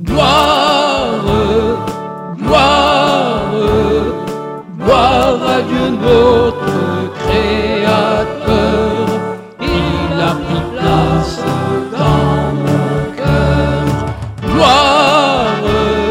Gloire, gloire, gloire à Dieu notre Créateur. Il a pris place dans mon cœur. Gloire,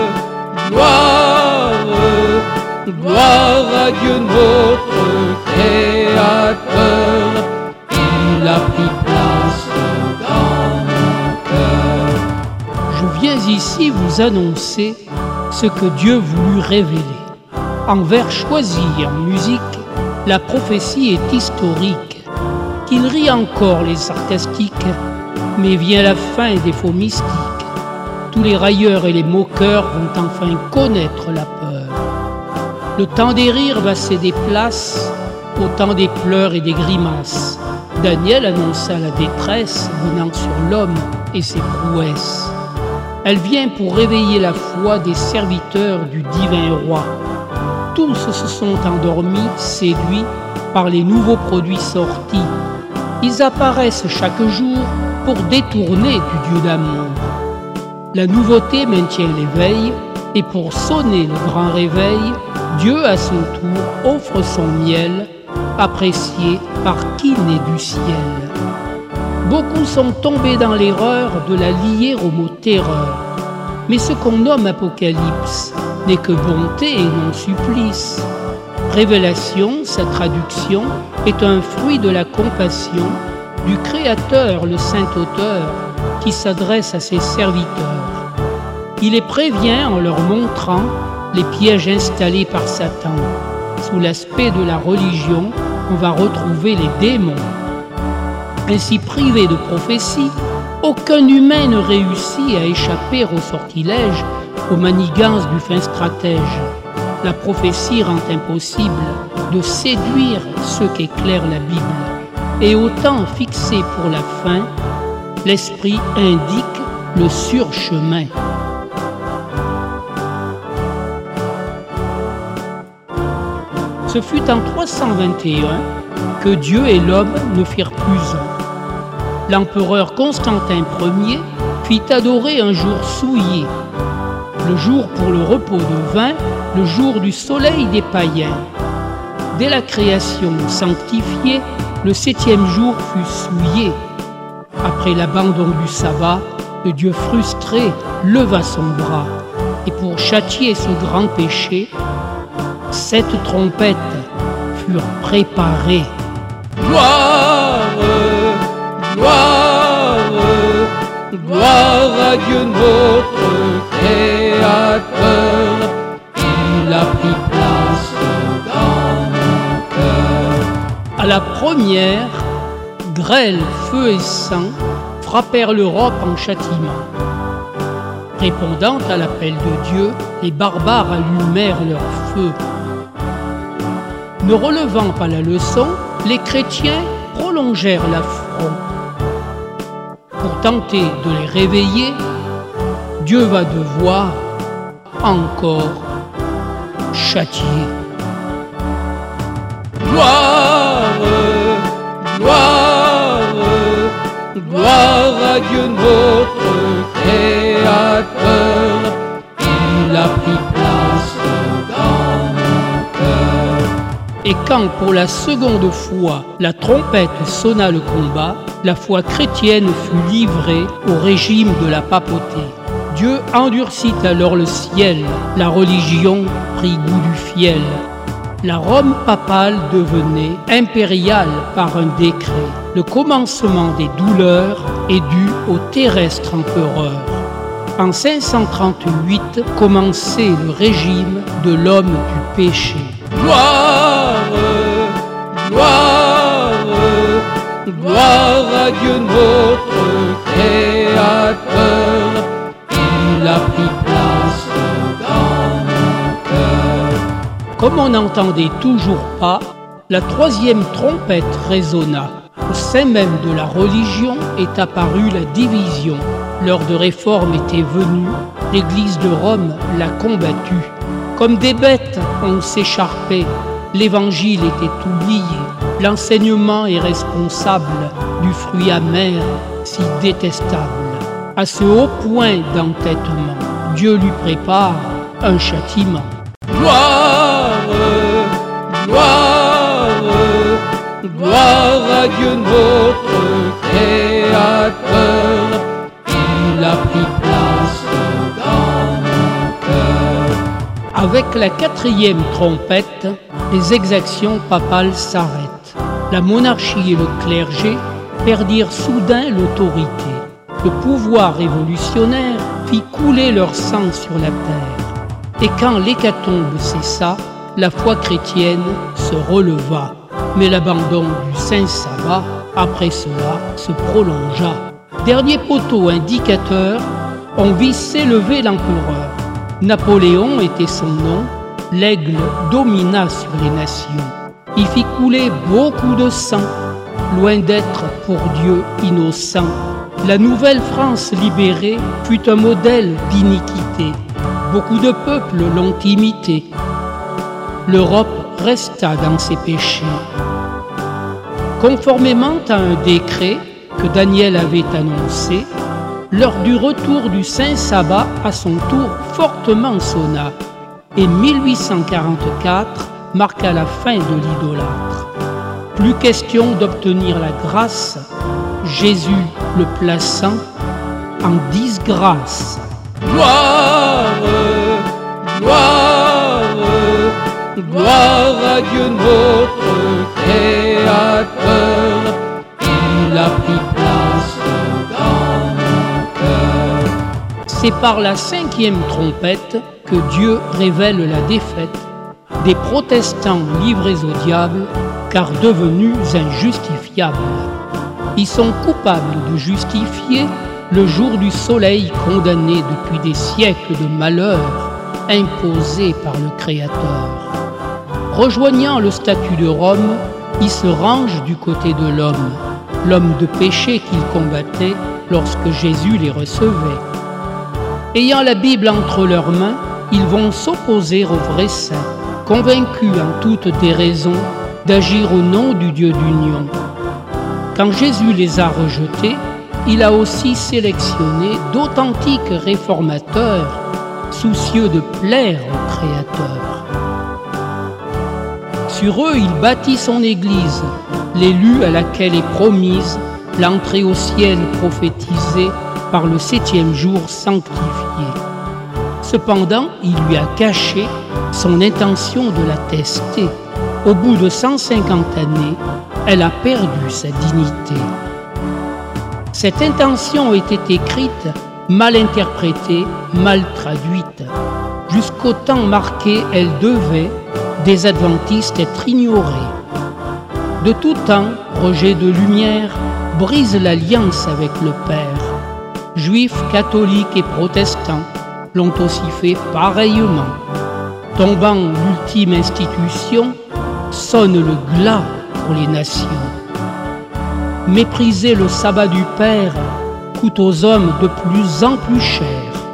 gloire, gloire à Dieu notre Créateur. Il a pris place dans mon cœur. Je viens ici vous annoncer ce que Dieu voulut révéler. En vers choisis en musique, la prophétie est historique. Qu'il rit encore les sarcastiques, mais vient la fin des faux mystiques. Tous les railleurs et les moqueurs vont enfin connaître la peur. Le temps des rires va céder place au temps des pleurs et des grimaces. Daniel annonça la détresse venant sur l'homme et ses prouesses. Elle vient pour réveiller la foi des serviteurs du divin roi. Tous se sont endormis, séduits par les nouveaux produits sortis. Ils apparaissent chaque jour pour détourner du Dieu d'amour. La nouveauté maintient l'éveil, et pour sonner le grand réveil, Dieu à son tour offre son miel, apprécié par qui naît du ciel. Beaucoup sont tombés dans l'erreur de la lier au mot terreur. Mais ce qu'on nomme Apocalypse n'est que bonté et non supplice. Révélation, sa traduction, est un fruit de la compassion du Créateur, le Saint-Auteur, qui s'adresse à ses serviteurs. Il les prévient en leur montrant les pièges installés par Satan. Sous l'aspect de la religion, on va retrouver les démons. Ainsi privé de prophétie, aucun humain ne réussit à échapper au sortilège, aux manigances du fin stratège. La prophétie rend impossible de séduire ceux qu'éclaire la Bible. Et au temps fixé pour la fin, l'Esprit indique le surchemin. Ce fut en 321 que Dieu et l'homme ne firent plus un. L'empereur Constantin Ier fit adorer un jour souillé, le jour pour le repos de vin, le jour du soleil des païens. Dès la création sanctifiée, le 7e jour fut souillé. Après l'abandon du sabbat, le Dieu frustré leva son bras. Et pour châtier ce grand péché, 7 trompettes furent préparées. Gloire, gloire, gloire à Dieu notre Créateur. Il a pris place dans mon cœur. À la première, grêle, feu et sang frappèrent l'Europe en châtiment. Répondant à l'appel de Dieu, les barbares allumèrent leur feu. Ne relevant pas la leçon, les chrétiens prolongèrent l'affront. Pour tenter de les réveiller, Dieu va devoir encore châtier. Gloire, gloire, gloire à Dieu notre Créateur. Il a pris place dans mon cœur. Et quand pour la seconde fois la trompette sonna le combat, la foi chrétienne fut livrée au régime de la papauté. Dieu endurcit alors le ciel, la religion prit goût du fiel. La Rome papale devenait impériale par un décret. Le commencement des douleurs est dû au terrestre empereur. En 538 commençait le régime de l'homme du péché. Gloire, gloire, gloire à Dieu notre Créateur. Il a pris place dans mon cœur. Comme on n'entendait toujours pas, la 3e trompette résonna. Au sein même de la religion est apparue la division. L'heure de réforme était venue, l'Église de Rome l'a combattue. Comme des bêtes, on s'écharpait, l'évangile était oublié, l'enseignement est responsable du fruit amer si détestable. À ce haut point d'entêtement, Dieu lui prépare un châtiment. Gloire, gloire, gloire à Dieu notre Créateur. Il a pris place dans mon cœur. Avec la 4e trompette, les exactions papales s'arrêtent. La monarchie et le clergé perdirent soudain l'autorité. Le pouvoir révolutionnaire fit couler leur sang sur la terre. Et quand l'hécatombe cessa, la foi chrétienne se releva. Mais l'abandon du saint sabbat, après cela, se prolongea. Dernier poteau indicateur, on vit s'élever l'empereur. Napoléon était son nom, l'aigle domina sur les nations. Il fit couler beaucoup de sang, loin d'être pour Dieu innocent. La nouvelle France libérée fut un modèle d'iniquité. Beaucoup de peuples l'ont imité. L'Europe resta dans ses péchés. Conformément à un décret que Daniel avait annoncé, l'heure du retour du Saint Sabbat à son tour fortement sonna, et 1844 marqua la fin de l'idolâtre. Plus question d'obtenir la grâce, Jésus le plaçant en disgrâce. Gloire, gloire, gloire à Dieu notre Créateur. Il a pris place dans mon cœur. C'est par la 5e trompette que Dieu révèle la défaite des protestants livrés au diable, car devenus injustifiables. Ils sont coupables de justifier le jour du soleil condamné depuis des siècles de malheurs imposés par le Créateur. Rejoignant le statut de Rome, ils se rangent du côté de l'homme de péché qu'ils combattaient lorsque Jésus les recevait. Ayant la Bible entre leurs mains, ils vont s'opposer au vrai saint, convaincus en toute déraison d'agir au nom du Dieu d'union. Quand Jésus les a rejetés, il a aussi sélectionné d'authentiques réformateurs, soucieux de plaire au Créateur. Sur eux, il bâtit son Église, l'élu à laquelle est promise l'entrée au ciel prophétisée par le 7e jour sanctifié. Cependant, il lui a caché son intention de la tester. Au bout de 150 années, elle a perdu sa dignité. Cette intention était écrite, mal interprétée, mal traduite. Jusqu'au temps marqué, elle devait, des adventistes, être ignorée. De tout temps, Roger de Lumière brise l'alliance avec le Père. Juifs, catholiques et protestants l'ont aussi fait pareillement. Tombant l'ultime institution, sonne le glas pour les nations. Mépriser le sabbat du Père coûte aux hommes de plus en plus cher.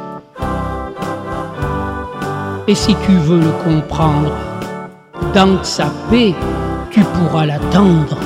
Et si tu veux le comprendre, dans sa paix, tu pourras l'attendre.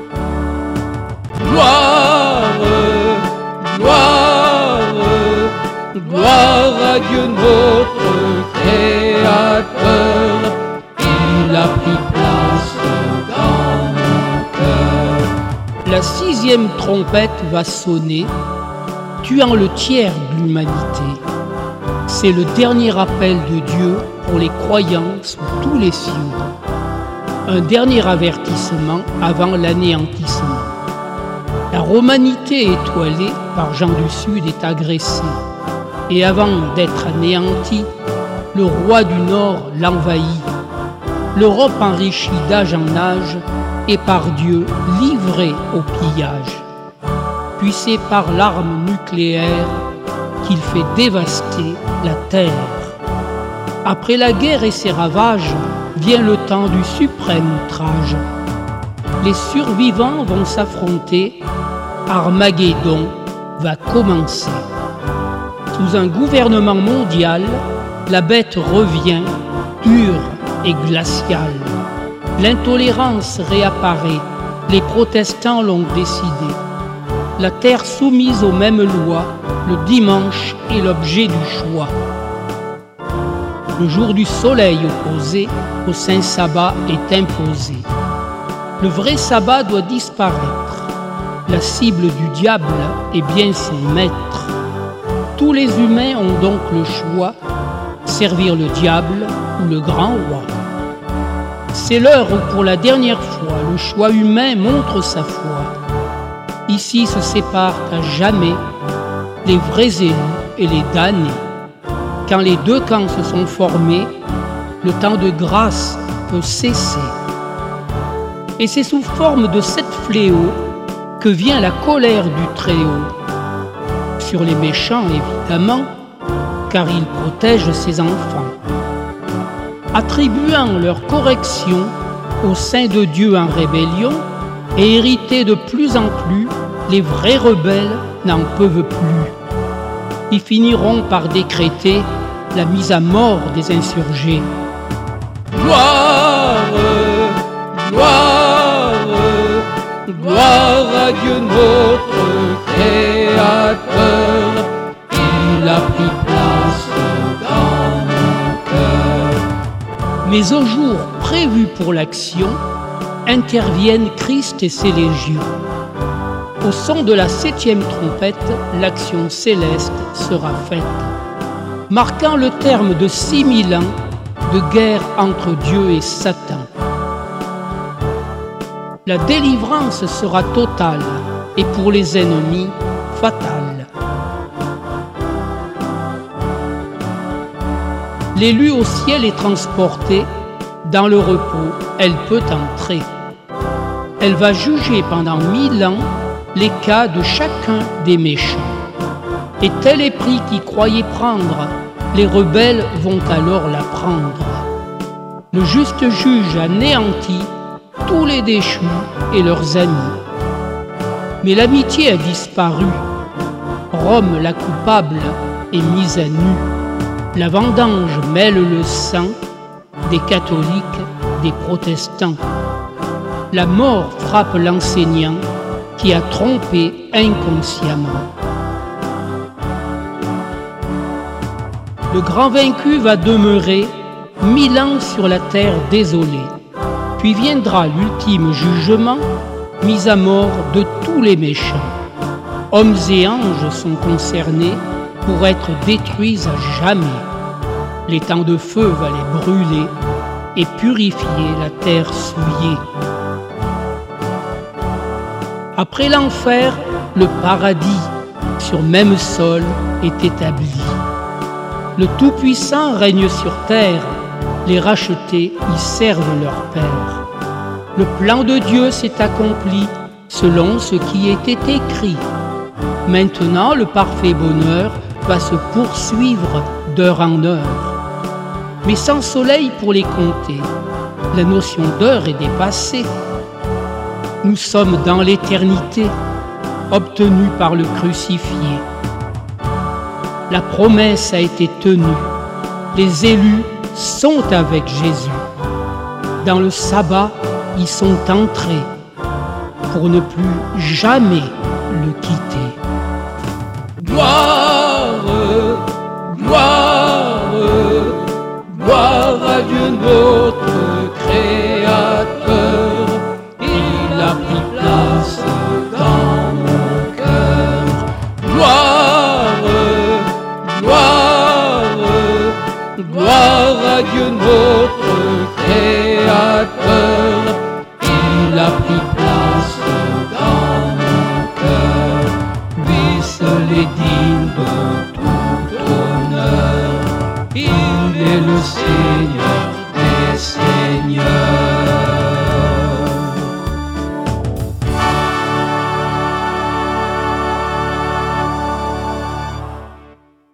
Gloire, gloire, gloire à Dieu notre Créateur. Il a pris place dans mon cœur. La 6e trompette va sonner, tuant le tiers de l'humanité. C'est le dernier appel de Dieu pour les croyants sous tous les cieux. Un dernier avertissement avant l'anéantissement. La romanité étoilée par Jean du Sud est agressée. Et avant d'être anéantie, le roi du Nord l'envahit. L'Europe enrichie d'âge en âge est par Dieu livrée au pillage. Puis c'est par l'arme nucléaire qu'il fait dévaster la terre. Après la guerre et ses ravages, vient le temps du suprême outrage. Les survivants vont s'affronter, Armageddon va commencer. Sous un gouvernement mondial, la bête revient, dure et glaciale. L'intolérance réapparaît, les protestants l'ont décidé. La terre soumise aux mêmes lois, le dimanche est l'objet du choix. Le jour du soleil opposé au saint sabbat est imposé. Le vrai sabbat doit disparaître. La cible du diable est bien son maître. Tous les humains ont donc le choix, servir le diable ou le grand roi. C'est l'heure où pour la dernière fois le choix humain montre sa foi. Ici se séparent à jamais les vrais élus et les damnés. Quand les deux camps se sont formés, le temps de grâce peut cesser. Et c'est sous forme de sept fléaux que vient la colère du Très-Haut. Sur les méchants, évidemment, car il protège ses enfants. Attribuant leur correction au sein de Dieu en rébellion et hérités de plus en plus, les vrais rebelles n'en peuvent plus. Ils finiront par décréter la mise à mort des insurgés. Gloire, gloire, gloire à Dieu notre Créateur, il a pris place dans mon cœur. Mais au jour prévu pour l'action, interviennent Christ et ses légions. Au son de la 7e trompette, l'action céleste sera faite, marquant le terme de 6000 ans de guerre entre Dieu et Satan. La délivrance sera totale et pour les ennemis fatale. L'élu au ciel est transporté, dans le repos, elle peut entrer. Elle va juger pendant 1000 ans les cas de chacun des méchants. Et tel est pris qui croyait prendre, les rebelles vont alors la prendre. Le juste juge anéantit tous les déchus et leurs amis. Mais l'amitié a disparu. Rome, la coupable, est mise à nu. La vendange mêle le sang des catholiques, des protestants. La mort frappe l'enseignant qui a trompé inconsciemment. Le grand vaincu va demeurer 1000 ans sur la terre désolée. Puis viendra l'ultime jugement, mise à mort de tous les méchants. Hommes et anges sont concernés pour être détruits à jamais. L'étang de feu va les brûler et purifier la terre souillée. Après l'enfer, le paradis, sur même sol, est établi. Le Tout-Puissant règne sur terre, les rachetés y servent leur Père. Le plan de Dieu s'est accompli selon ce qui était écrit. Maintenant, le parfait bonheur va se poursuivre d'heure en heure. Mais sans soleil pour les compter, la notion d'heure est dépassée. Nous sommes dans l'éternité, obtenue par le crucifié. La promesse a été tenue. Les élus sont avec Jésus. Dans le sabbat, ils sont entrés pour ne plus jamais le quitter. Gloire, gloire, gloire à Dieu notre Créateur. Il a pris place dans mon cœur. Gloire, gloire, gloire à Dieu notre Créateur. Il a pris place dans mon cœur. Lui seul est digne de tout honneur. Il est le Seigneur.